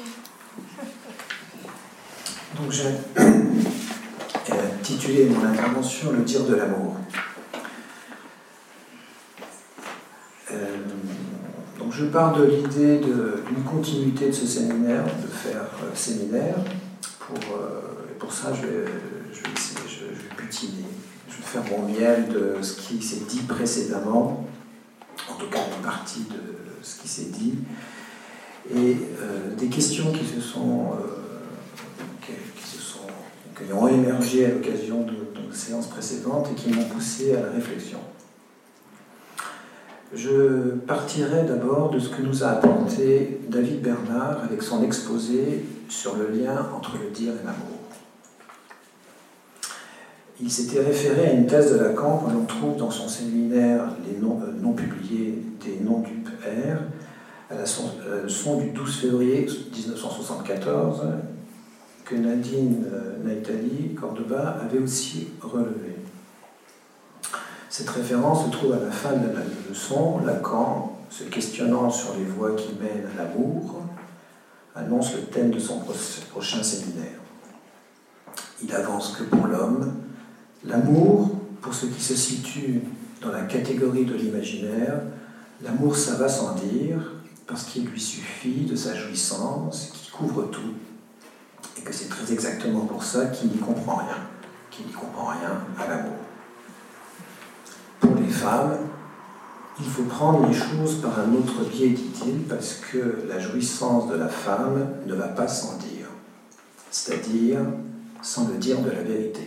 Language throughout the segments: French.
Donc j'ai intitulé mon intervention « Le dire de l'amour ». Donc je pars de l'idée d'une continuité de ce séminaire, de faire séminaire. Pour ça, je vais butiner. Je vais faire mon miel de ce qui s'est dit précédemment, en tout cas une partie de ce qui s'est dit, et des questions qui ont émergé à l'occasion de séances précédentes et qui m'ont poussé à la réflexion. Je partirai d'abord de ce que nous a apporté David Bernard avec son exposé sur le lien entre le dire et l'amour. Il s'était référé à une thèse de Lacan que l'on trouve dans son séminaire Les noms publiés des noms du père, à la leçon du 12 février 1974, que Nadine Naitali Cordoba avait aussi relevé. Cette référence se trouve à la fin de la leçon. Lacan, se questionnant sur les voies qui mènent à l'amour, annonce le thème de son prochain séminaire. Il avance que pour l'homme, l'amour, pour ce qui se situe dans la catégorie de l'imaginaire, l'amour ça va sans dire, parce qu'il lui suffit de sa jouissance qui couvre tout, et que c'est très exactement pour ça qu'il n'y comprend rien à l'amour. Pour les femmes, il faut prendre les choses par un autre biais, dit-il, parce que la jouissance de la femme ne va pas sans dire, c'est-à-dire sans le dire de la vérité.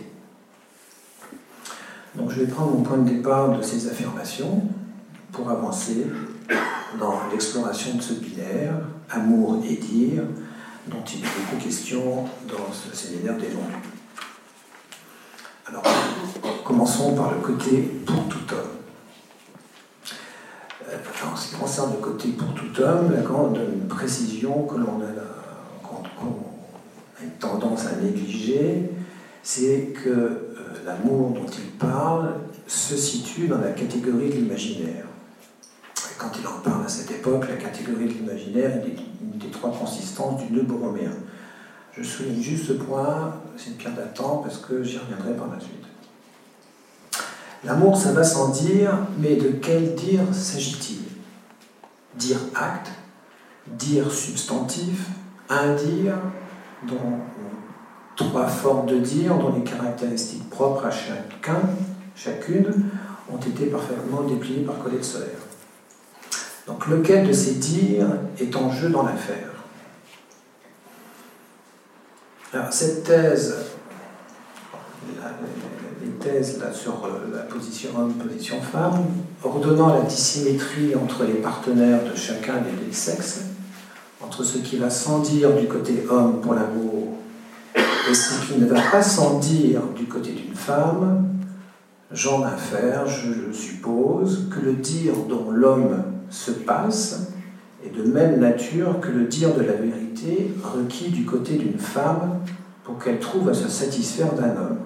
Donc je vais prendre mon point de départ de ces affirmations pour avancer dans l'exploration de ce binaire, amour et dire, dont il est beaucoup question dans ce séminaire des non-dus. Alors, commençons par le côté pour tout homme. En ce qui concerne le côté pour tout homme, Lacan donne une précision qu'on a une tendance à négliger, c'est que l'amour dont il parle se situe dans la catégorie de l'imaginaire. Quand il en parle à cette époque, la catégorie de l'imaginaire est une des trois consistances du nœud borroméen. Je souligne juste ce point, c'est une pierre d'attente parce que j'y reviendrai par la suite. L'amour, ça va sans dire, mais de quel dire s'agit-il? Dire acte, dire substantif, indire, dont trois formes de dire, dont les caractéristiques propres à chacune, ont été parfaitement dépliées par Colette Solaire. Donc lequel de ces dires est en jeu dans l'affaire? Alors cette thèse, les thèses là, sur la position homme, position femme, ordonnant la dissymétrie entre les partenaires de chacun des sexes, entre ce qui va sans dire du côté homme pour l'amour et ce qui ne va pas sans dire du côté d'une femme, j'en infère, je suppose, que le dire dont l'homme se passe est de même nature que le dire de la vérité requis du côté d'une femme pour qu'elle trouve à se satisfaire d'un homme.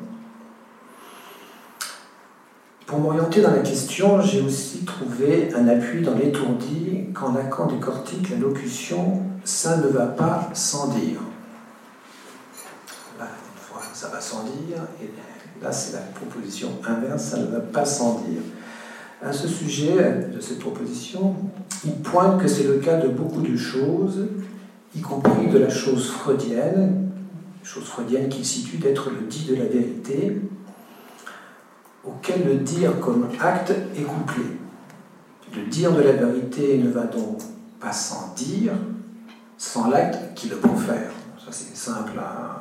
Pour m'orienter dans la question, j'ai aussi trouvé un appui dans l'étourdi quand Lacan décortique la locution « ça ne va pas sans dire ». Là, une fois, ça va sans dire, et là, c'est la proposition inverse, ça ne va pas sans dire. À ce sujet de cette proposition, il pointe que c'est le cas de beaucoup de choses, y compris de la chose freudienne qui situe d'être le dit de la vérité, auquel le dire comme acte est couplé. Le dire de la vérité ne va donc pas sans dire, sans l'acte qui le profère. Ça c'est simple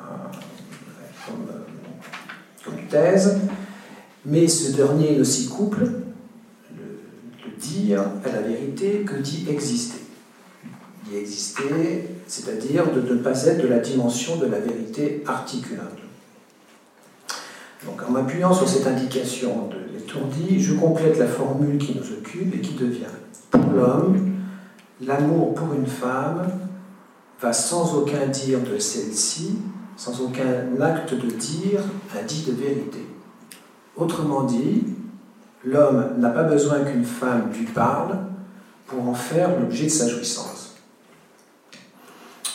comme thèse, mais ce dernier ne s'y couple, le dire à la vérité, que dit exister. Dit exister, c'est-à-dire de ne pas être de la dimension de la vérité articulable. Donc en m'appuyant sur cette indication de l'étourdi, je complète la formule qui nous occupe et qui devient « Pour l'homme, l'amour pour une femme va sans aucun dire de celle-ci, sans aucun acte de dire, un dit de vérité. Autrement dit, l'homme n'a pas besoin qu'une femme lui parle pour en faire l'objet de sa jouissance. »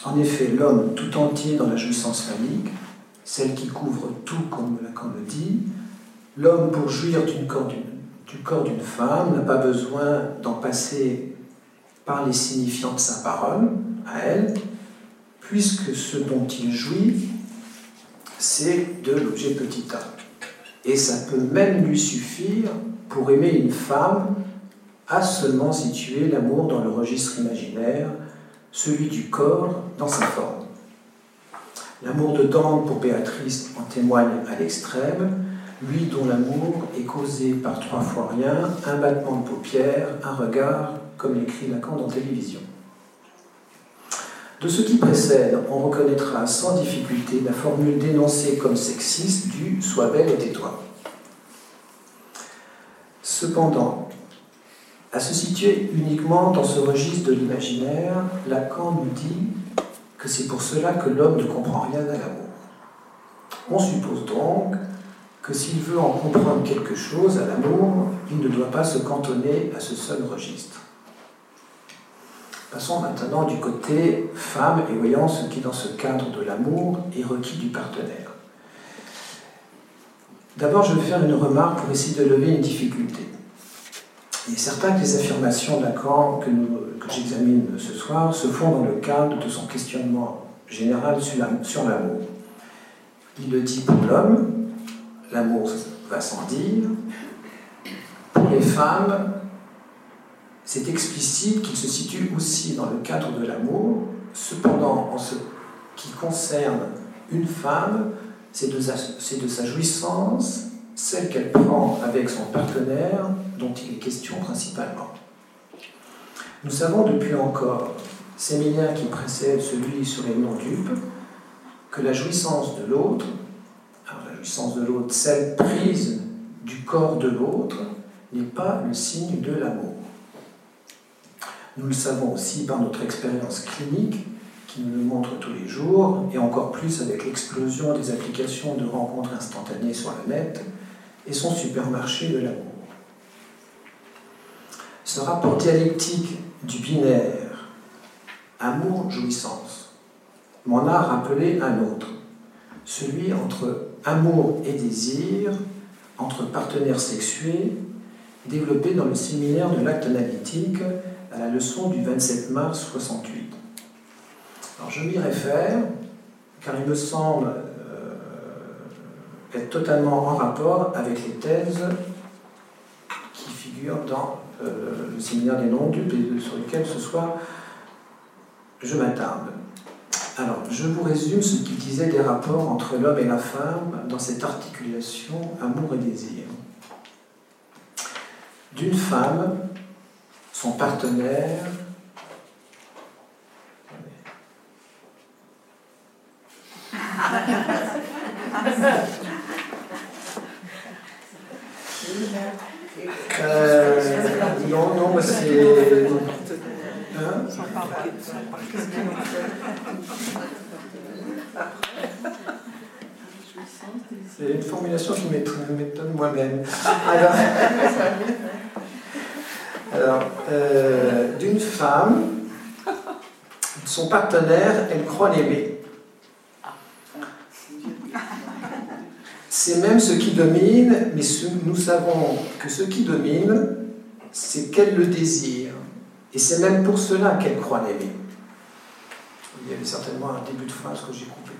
En effet, l'homme tout entier dans la jouissance phallique, celle qui couvre tout, comme Lacan le dit, l'homme pour jouir du corps d'une femme n'a pas besoin d'en passer par les signifiants de sa parole, à elle, puisque ce dont il jouit, c'est de l'objet petit a. Et ça peut même lui suffire, pour aimer une femme, à seulement situer l'amour dans le registre imaginaire, celui du corps dans sa forme. L'amour de Dante pour Béatrice en témoigne à l'extrême, lui dont l'amour est causé par 3 fois rien, un battement de paupières, un regard, comme l'écrit Lacan dans Télévision. De ce qui précède, on reconnaîtra sans difficulté la formule dénoncée comme sexiste du « sois belle et tais-toi ». Cependant, à se situer uniquement dans ce registre de l'imaginaire, Lacan nous dit que c'est pour cela que l'homme ne comprend rien à l'amour. On suppose donc que s'il veut en comprendre quelque chose à l'amour, il ne doit pas se cantonner à ce seul registre. Passons maintenant du côté femme et voyons ce qui, dans ce cadre de l'amour, est requis du partenaire. D'abord, je vais faire une remarque pour essayer de lever une difficulté. Il est certain que les affirmations de Lacan que j'examine ce soir se font dans le cadre de son questionnement général sur l'amour. Il le dit pour l'homme, l'amour va sans dire. Pour les femmes, c'est explicite qu'il se situe aussi dans le cadre de l'amour. Cependant, en ce qui concerne une femme, c'est de sa jouissance, celle qu'elle prend avec son partenaire, dont il est question principalement. Nous savons depuis encore, séminaire qui précède celui sur les non-dupes, que la jouissance de l'autre, celle prise du corps de l'autre, n'est pas le signe de l'amour. Nous le savons aussi par notre expérience clinique, qui nous le montre tous les jours, et encore plus avec l'explosion des applications de rencontres instantanées sur le net et son supermarché de l'amour. Ce rapport dialectique du binaire amour-jouissance m'en a rappelé un autre, celui entre amour et désir, entre partenaires sexués, développé dans le séminaire de l'acte analytique à la leçon du 27 mars 68. Alors je m'y réfère, car il me semble être totalement en rapport avec les thèses qui figurent dans le séminaire des non-dupes et sur lesquelles ce soir je m'attarde. Alors, je vous résume ce qu'il disait des rapports entre l'homme et la femme dans cette articulation amour et désir. D'une femme, son partenaire non, c'est... Hein? C'est une formulation qui m'étonne moi-même. Alors, d'une femme, son partenaire, elle croit l'aimer. C'est même ce qui domine, mais nous savons que ce qui domine, c'est qu'elle le désire. Et c'est même pour cela qu'elle croit l'aimer. Il y avait certainement un début de phrase que j'ai coupé.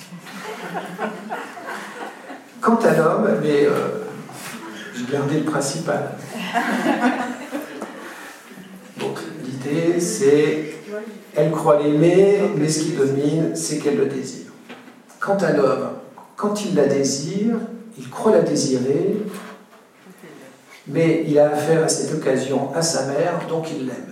Quant à l'homme, mais j'ai gardé le principal. Donc l'idée, c'est elle croit l'aimer, mais ce qui domine, c'est qu'elle le désire. Quant à l'homme, quand il la désire, il croit la désirer, mais il a affaire à cette occasion à sa mère, donc il l'aime.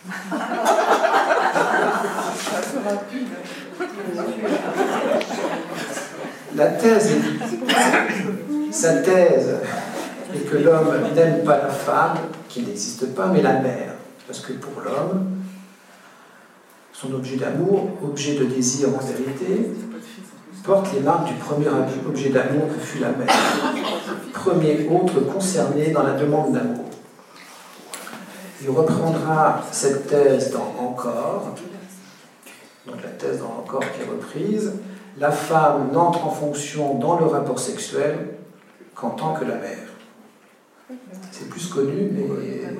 Sa thèse est que l'homme n'aime pas la femme, qui n'existe pas, mais la mère. Parce que pour l'homme, son objet d'amour, objet de désir en vérité, porte les marques du premier objet d'amour que fut la mère, premier autre concerné dans la demande d'amour. Il reprendra cette thèse dans Encore, donc la thèse dans le corps qui est reprise, la femme n'entre en fonction dans le rapport sexuel qu'en tant que la mère. C'est plus connu, mais...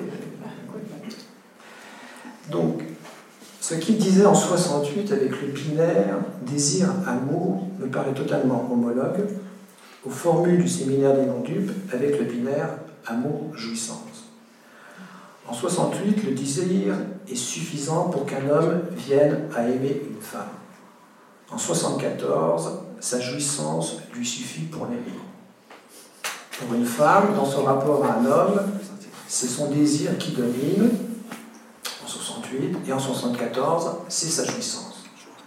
Donc, ce qu'il disait en 68 avec le binaire désir-amour me paraît totalement homologue aux formules du séminaire des non-dupes avec le binaire amour-jouissance. En 68, le désir est suffisant pour qu'un homme vienne à aimer une femme. En 74, sa jouissance lui suffit pour l'aimer. Pour une femme, dans son rapport à un homme, c'est son désir qui domine, en 68, et en 74, c'est sa jouissance.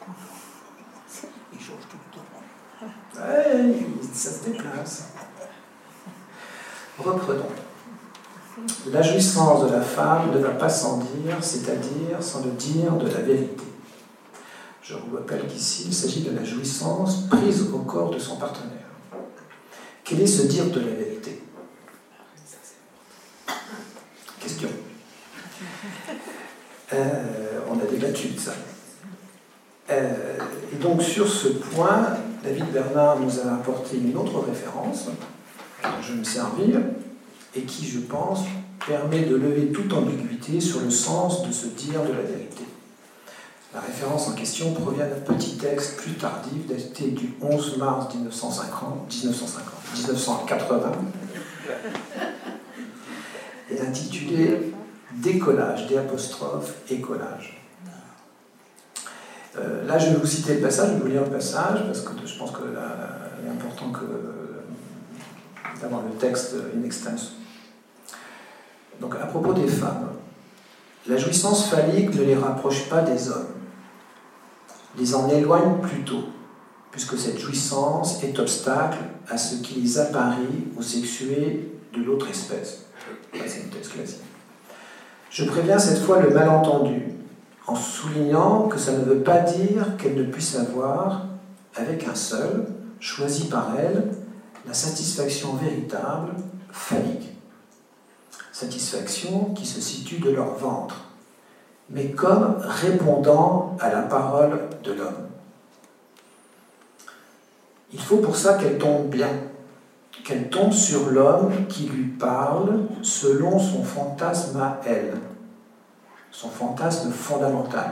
Ouais, ça se déplace. Reprenons. La jouissance de la femme ne va pas sans dire, c'est-à-dire sans le dire de la vérité. Je vous rappelle qu'ici, il s'agit de la jouissance prise au corps de son partenaire. Quel est ce dire de la vérité? Question. On a débattu de ça. Et donc sur ce point, David Bernard nous a apporté une autre référence, dont je vais me servir, et qui, je pense, permet de lever toute ambiguïté sur le sens de ce dire de la vérité. La référence en question provient d'un petit texte plus tardif, daté du 11 mars 1980, et intitulé « Décollage », écollage. Là, je vais vous citer le passage, je vais vous lire le passage, parce que je pense qu'il est important d'avoir le texte in extenso. Donc, à propos des femmes, la jouissance phallique ne les rapproche pas des hommes, les en éloigne plutôt, puisque cette jouissance est obstacle à ce qui les apparie aux sexués de l'autre espèce. C'est une thèse classique. Je préviens cette fois le malentendu, en soulignant que ça ne veut pas dire qu'elle ne puisse avoir, avec un seul, choisi par elle, la satisfaction véritable, phallique. Satisfaction qui se situe de leur ventre, mais comme répondant à la parole de l'homme. Il faut pour ça qu'elle tombe bien, qu'elle tombe sur l'homme qui lui parle selon son fantasme à elle, son fantasme fondamental.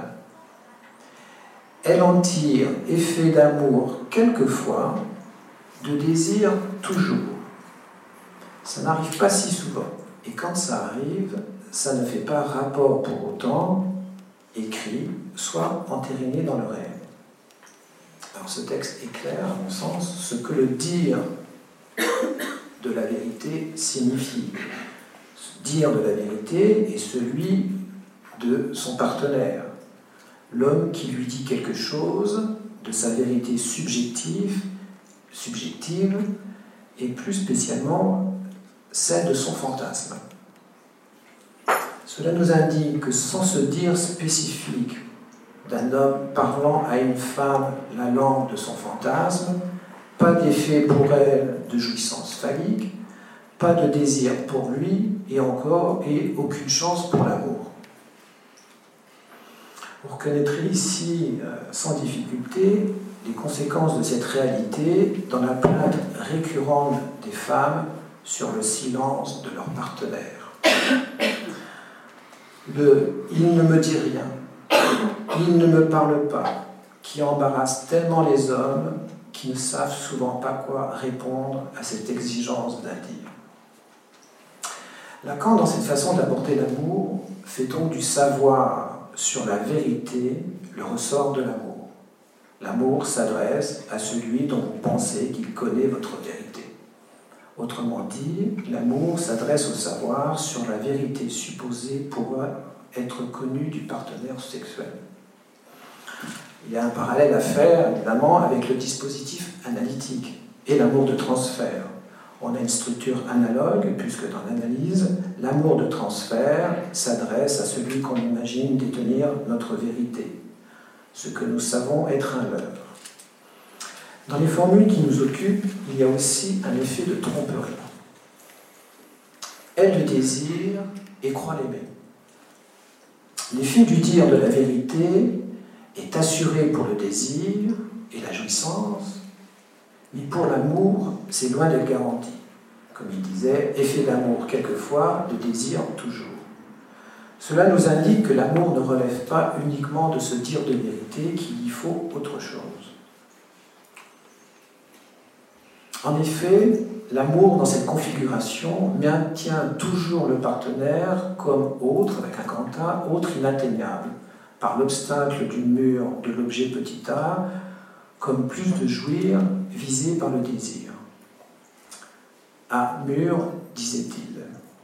Elle en tire effet d'amour quelquefois, de désir toujours. Ça n'arrive pas si souvent, et quand ça arrive, ça ne fait pas rapport pour autant, écrit, soit entériné dans le rêve. Alors ce texte est clair, à mon sens, ce que le dire de la vérité signifie. Ce dire de la vérité est celui de son partenaire, l'homme qui lui dit quelque chose de sa vérité subjective, et plus spécialement celle de son fantasme. Cela nous indique que sans ce dire spécifique d'un homme parlant à une femme la langue de son fantasme, pas d'effet pour elle de jouissance phallique, pas de désir pour lui, et aucune chance pour l'amour. Vous reconnaîtrez ici, sans difficulté, les conséquences de cette réalité dans la plainte récurrente des femmes sur le silence de leur partenaire. Le « il ne me dit rien »,« il ne me parle pas », qui embarrasse tellement les hommes qui ne savent souvent pas quoi répondre à cette exigence d'un dire. Lacan, dans cette façon d'aborder l'amour, fait donc du savoir sur la vérité le ressort de l'amour. L'amour s'adresse à celui dont vous pensez qu'il connaît votre vérité. Autrement dit, l'amour s'adresse au savoir sur la vérité supposée pour être connue du partenaire sexuel. Il y a un parallèle à faire, évidemment, avec le dispositif analytique et l'amour de transfert. On a une structure analogue, puisque dans l'analyse, l'amour de transfert s'adresse à celui qu'on imagine détenir notre vérité, ce que nous savons être un leurre. Dans les formules qui nous occupent, il y a aussi un effet de tromperie. Elle le désire et croit l'aimer. L'effet du dire de la vérité est assuré pour le désir et la jouissance, mais pour l'amour, c'est loin d'être garanti. Comme il disait, effet d'amour quelquefois, de désir toujours. Cela nous indique que l'amour ne relève pas uniquement de ce dire de vérité, qu'il y faut autre chose. En effet, l'amour dans cette configuration maintient toujours le partenaire comme autre, avec un grand A, autre inatteignable, par l'obstacle du mur de l'objet petit a, comme plus de jouir visé par le désir. À mur, disait-il.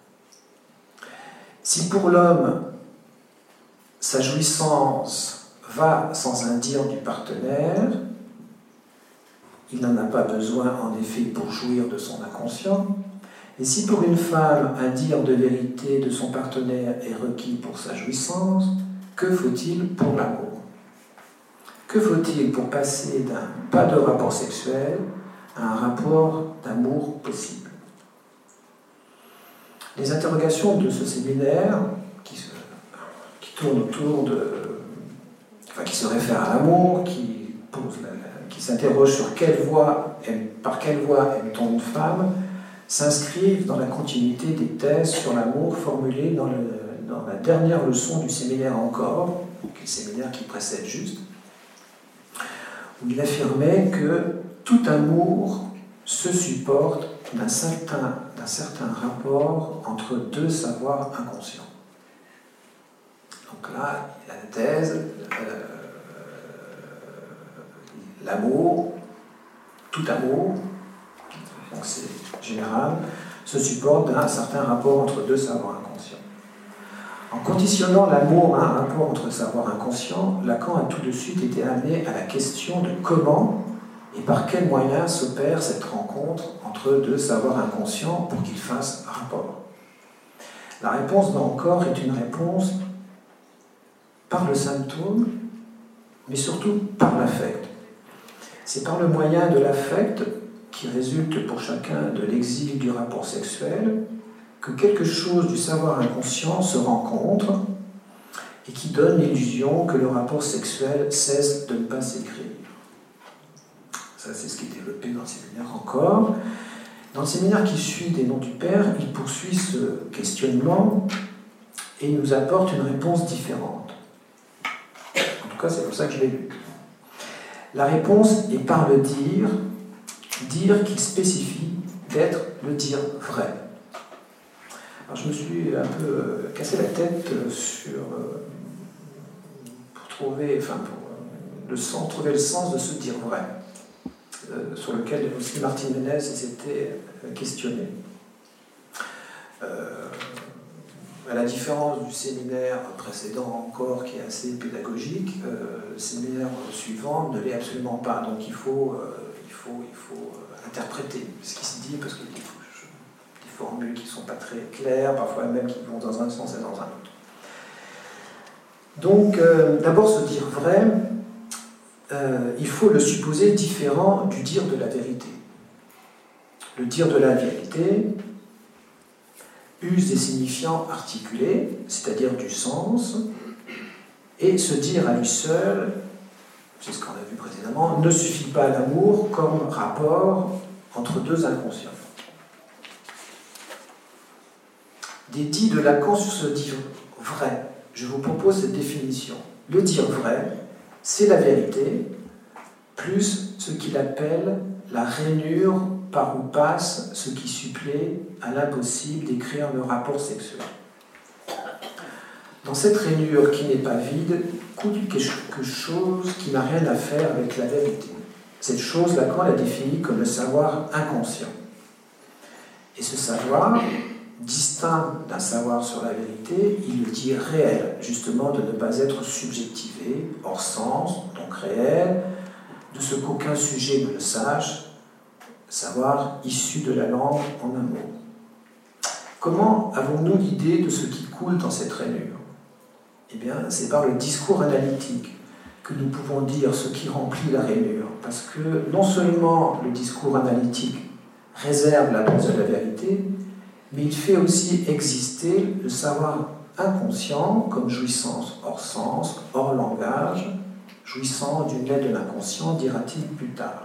Si pour l'homme, sa jouissance va sans un dire du partenaire, il n'en a pas besoin en effet pour jouir de son inconscient, et si pour une femme un dire de vérité de son partenaire est requis pour sa jouissance, que faut-il pour l'amour? Que faut-il pour passer d'un pas de rapport sexuel à un rapport d'amour possible? Les interrogations de ce séminaire, qui tournent autour de... qui se réfèrent à l'amour, qui s'interrogent sur par quelle voie aime-t-on une femme, s'inscrivent dans la continuité des thèses sur l'amour formulées dans la dernière leçon du séminaire encore, qui est le séminaire qui précède juste, où il affirmait que tout amour se supporte d'un certain rapport entre deux savoirs inconscients. Donc là, il y a la thèse, l'amour, tout amour, donc c'est général, se supporte d'un certain rapport entre deux savoirs inconscients. En conditionnant l'amour à un rapport entre savoirs inconscients, Lacan a tout de suite été amené à la question de comment et par quels moyens s'opère cette rencontre entre deux savoirs inconscients pour qu'ils fassent rapport. La réponse là encore est une réponse par le symptôme, mais surtout par l'affect. C'est par le moyen de l'affect, qui résulte pour chacun de l'exil du rapport sexuel, que quelque chose du savoir inconscient se rencontre et qui donne l'illusion que le rapport sexuel cesse de ne pas s'écrire. Ça, c'est ce qui est développé dans le séminaire encore. Dans le séminaire qui suit des Noms du Père, il poursuit ce questionnement et il nous apporte une réponse différente. En tout cas, c'est pour ça que je l'ai lu. La réponse est par le dire qu'il spécifie d'être le dire vrai. Alors, je me suis un peu cassé la tête pour trouver le sens de ce dire vrai, sur lequel aussi Martine Ménez s'était questionné. À la différence du séminaire précédent encore, qui est assez pédagogique, le séminaire suivant ne l'est absolument pas. Donc il faut interpréter ce qui se dit, parce qu'il y a des formules qui ne sont pas très claires, parfois même qui vont dans un sens et dans un autre. Donc, d'abord, se dire vrai, il faut le supposer différent du dire de la vérité. Le dire de la vérité use des signifiants articulés, c'est-à-dire du sens, et se dire à lui seul, c'est ce qu'on a vu précédemment, ne suffit pas à l'amour comme rapport entre deux inconscients. Des dits de Lacan sur ce dire vrai, je vous propose cette définition. Le dire vrai, c'est la vérité, plus ce qu'il appelle la rainure par où passe ce qui supplée à l'impossible d'écrire le rapport sexuel. Dans cette rainure qui n'est pas vide, coule quelque chose qui n'a rien à faire avec la vérité. Cette chose, Lacan la définit comme le savoir inconscient. Et ce savoir, distinct d'un savoir sur la vérité, il le dit réel, justement de ne pas être subjectivé, hors sens, donc réel, de ce qu'aucun sujet ne le sache, savoir issu de la langue en un mot. Comment avons-nous l'idée de ce qui coule dans cette rainure? Eh bien, c'est par le discours analytique que nous pouvons dire ce qui remplit la rainure, parce que non seulement le discours analytique réserve la base de la vérité, mais il fait aussi exister le savoir inconscient comme jouissance hors sens, hors langage, jouissant d'une aide de l'inconscient, dira-t-il plus tard.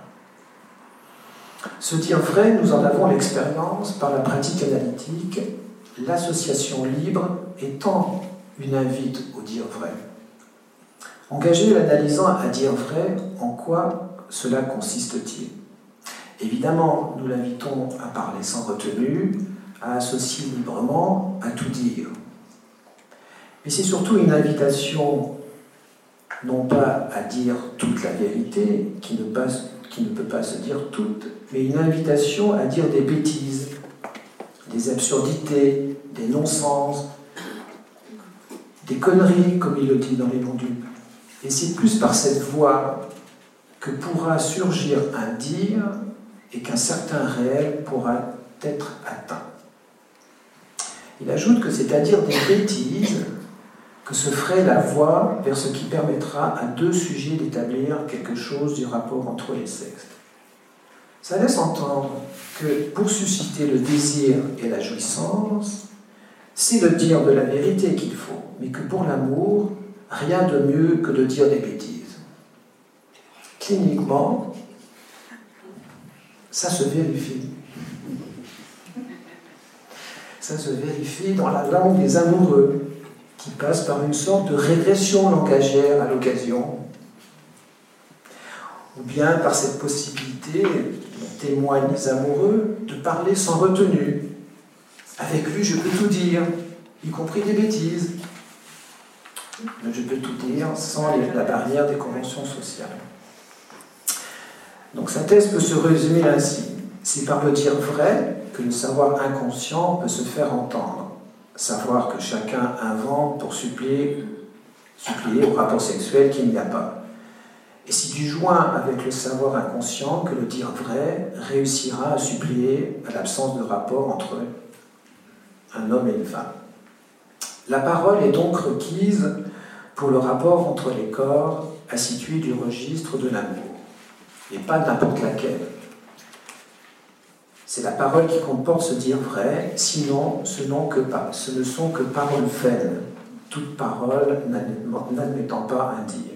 Se dire vrai, nous en avons l'expérience par la pratique analytique, l'association libre étant une invite au dire vrai. Engager l'analysant à dire vrai, en quoi cela consiste-t-il? Évidemment, nous l'invitons à parler sans retenue, à associer librement, à tout dire. Mais c'est surtout une invitation, non pas à dire toute la vérité, qui ne peut pas se dire toute, mais une invitation à dire des bêtises, des absurdités, des non-sens, des conneries, comme il le dit dans les non-dupes. Et c'est plus par cette voie que pourra surgir un dire et qu'un certain réel pourra être atteint. Il ajoute que c'est à dire des bêtises que se ferait la voie vers ce qui permettra à deux sujets d'établir quelque chose du rapport entre les sexes. Ça laisse entendre que pour susciter le désir et la jouissance, c'est le dire de la vérité qu'il faut, mais que pour l'amour, rien de mieux que de dire des bêtises. Cliniquement, ça se vérifie. Ça se vérifie dans la langue des amoureux, qui passe par une sorte de régression langagière à l'occasion, ou bien par cette possibilité, dont témoignent les amoureux, de parler sans retenue. Avec lui, je peux tout dire, y compris des bêtises. Mais je peux tout dire sans la barrière des conventions sociales. Donc sa thèse peut se résumer ainsi. C'est par le dire vrai que le savoir inconscient peut se faire entendre. Savoir que chacun invente pour suppléer au rapport sexuel qu'il n'y a pas. Et c'est du joint avec le savoir inconscient que le dire vrai réussira à suppléer à l'absence de rapport entre un homme et une femme. La parole est donc requise pour le rapport entre les corps à situer du registre de l'amour, et pas n'importe laquelle. C'est la parole qui comporte ce dire vrai, sinon ce ne sont que paroles vaines, toute parole n'admettant pas un dire.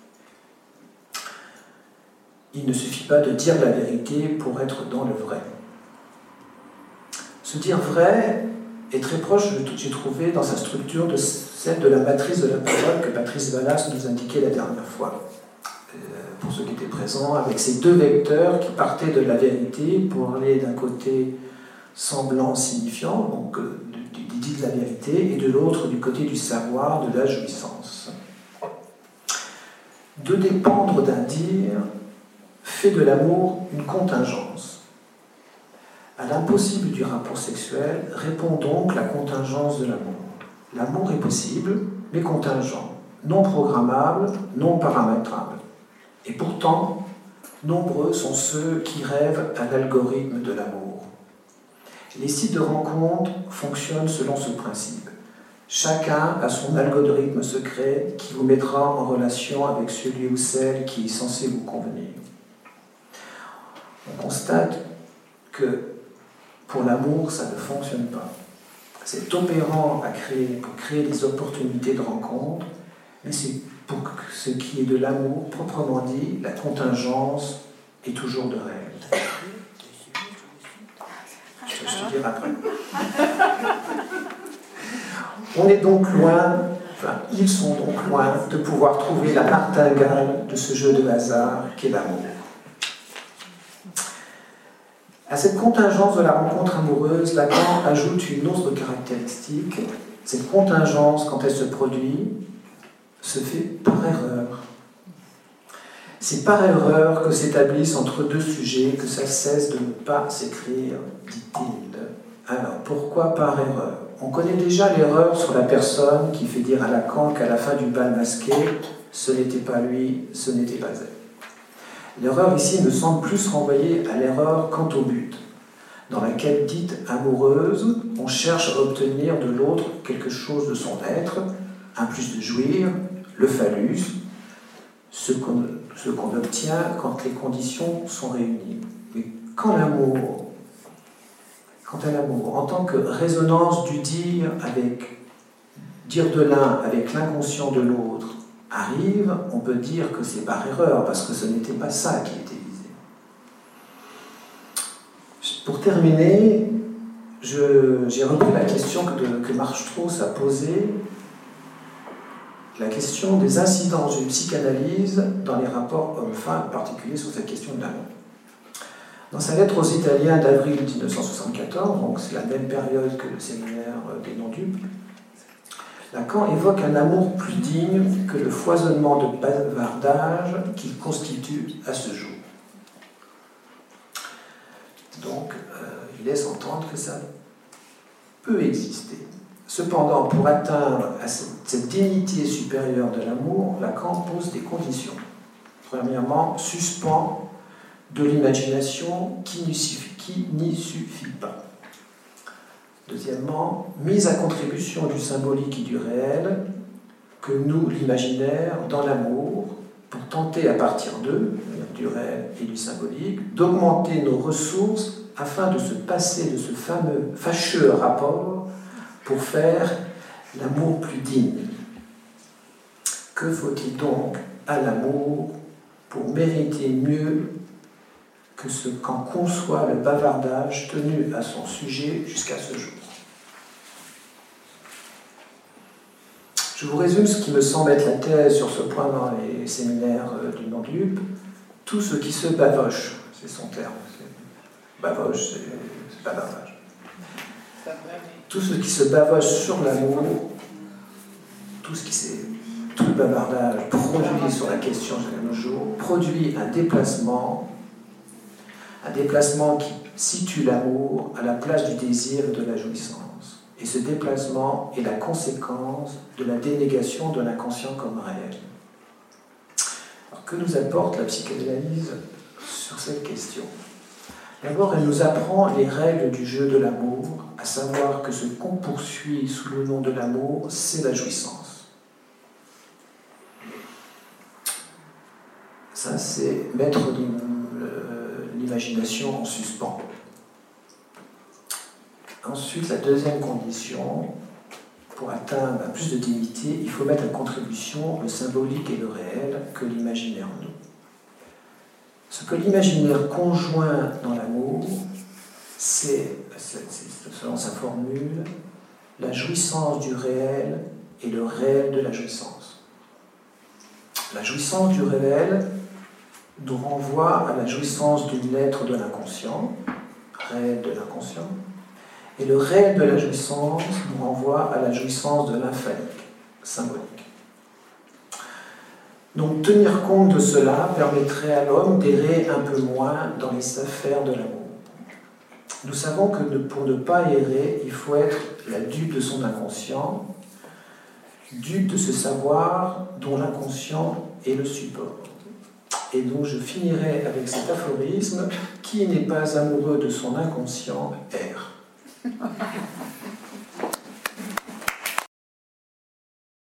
Il ne suffit pas de dire la vérité pour être dans le vrai. Ce dire vrai est très proche, j'ai trouvé, dans sa structure de celle de la matrice de la parole que Patrice Vallas nous indiquait la dernière fois. Pour ceux qui étaient présents, avec ces deux vecteurs qui partaient de la vérité pour aller d'un côté semblant, signifiant, donc du dit de la vérité, et de l'autre du côté du savoir, de la jouissance. De dépendre d'un dire fait de l'amour une contingence. À l'impossible du rapport sexuel répond donc la contingence de l'amour. L'amour est possible, mais contingent, non programmable, non paramétrable. Et pourtant, nombreux sont ceux qui rêvent à l'algorithme de l'amour. Les sites de rencontres fonctionnent selon ce principe. Chacun a son algorithme secret qui vous mettra en relation avec celui ou celle qui est censé vous convenir. On constate que pour l'amour, ça ne fonctionne pas. C'est opérant pour créer des opportunités de rencontre, mais c'est pour ce qui est de l'amour, proprement dit, la contingence est toujours de règle. Je te dirai après. On est donc loin, ils sont donc loin de pouvoir trouver la martingale de ce jeu de hasard qu'est l'amour. À cette contingence de la rencontre amoureuse, Lacan ajoute une autre caractéristique. Cette contingence, quand elle se produit, se fait par erreur. C'est par erreur que s'établissent entre deux sujets que ça cesse de ne pas s'écrire, dit-il. Alors, pourquoi par erreur? On connaît déjà l'erreur sur la personne qui fait dire à Lacan qu'à la fin du bal masqué, ce n'était pas lui, ce n'était pas elle. L'erreur ici me semble plus renvoyer à l'erreur quant au but. Dans la quête dite amoureuse, on cherche à obtenir de l'autre quelque chose de son être, un plus de jouir, le phallus, ce qu'on obtient quand les conditions sont réunies. Mais quant à l'amour, en tant que résonance du dire de l'un avec l'inconscient de l'autre, arrive, on peut dire que c'est par erreur, parce que ce n'était pas ça qui était visé. Pour terminer, j'ai repris la question que Marc Strauss a posée, la question des incidences d'une psychanalyse dans les rapports hommes-femmes, en particulier sur cette question de l'amour. Dans sa lettre aux Italiens d'avril 1974, donc c'est la même période que le séminaire des non-dupes, Lacan évoque un amour plus digne que le foisonnement de bavardage qu'il constitue à ce jour. Donc, il laisse entendre que ça peut exister. Cependant, pour atteindre à cette dignité supérieure de l'amour, Lacan pose des conditions. Premièrement, suspens de l'imagination qui n'y suffit pas. Deuxièmement, mise à contribution du symbolique et du réel que noue l'imaginaire dans l'amour pour tenter à partir d'eux, du réel et du symbolique, d'augmenter nos ressources afin de se passer de ce fameux fâcheux rapport pour faire l'amour plus digne. Que faut-il donc à l'amour pour mériter mieux que ce qu'en conçoit le bavardage tenu à son sujet jusqu'à ce jour? Je vous résume ce qui me semble être la thèse sur ce point dans les séminaires du non-dupe. Tout ce qui se bavoche, c'est son terme. Bavoche, c'est bavardage. Tout ce qui se bavoche sur l'amour, tout le bavardage produit sur la question de nos jours, produit un déplacement qui situe l'amour à la place du désir et de la jouissance. Et ce déplacement est la conséquence de la dénégation de l'inconscient comme réel. Alors, que nous apporte la psychanalyse sur cette question? D'abord, elle nous apprend les règles du jeu de l'amour, à savoir que ce qu'on poursuit sous le nom de l'amour, c'est la jouissance. Ça, c'est mettre l'imagination en suspens. Ensuite, la deuxième condition, pour atteindre plus de dignité, il faut mettre en contribution le symbolique et le réel que l'imaginaire noue. Ce que l'imaginaire conjoint dans l'amour, c'est, selon sa formule, la jouissance du réel et le réel de la jouissance. La jouissance du réel nous renvoie à la jouissance du l'être de l'inconscient, réel de l'inconscient, et le réel de la jouissance nous renvoie à la jouissance de l'infinique, symbolique. Donc tenir compte de cela permettrait à l'homme d'errer un peu moins dans les affaires de l'amour. Nous savons que pour ne pas errer, il faut être la dupe de son inconscient, dupe de ce savoir dont l'inconscient est le support. Et donc je finirai avec cet aphorisme: qui n'est pas amoureux de son inconscient erre.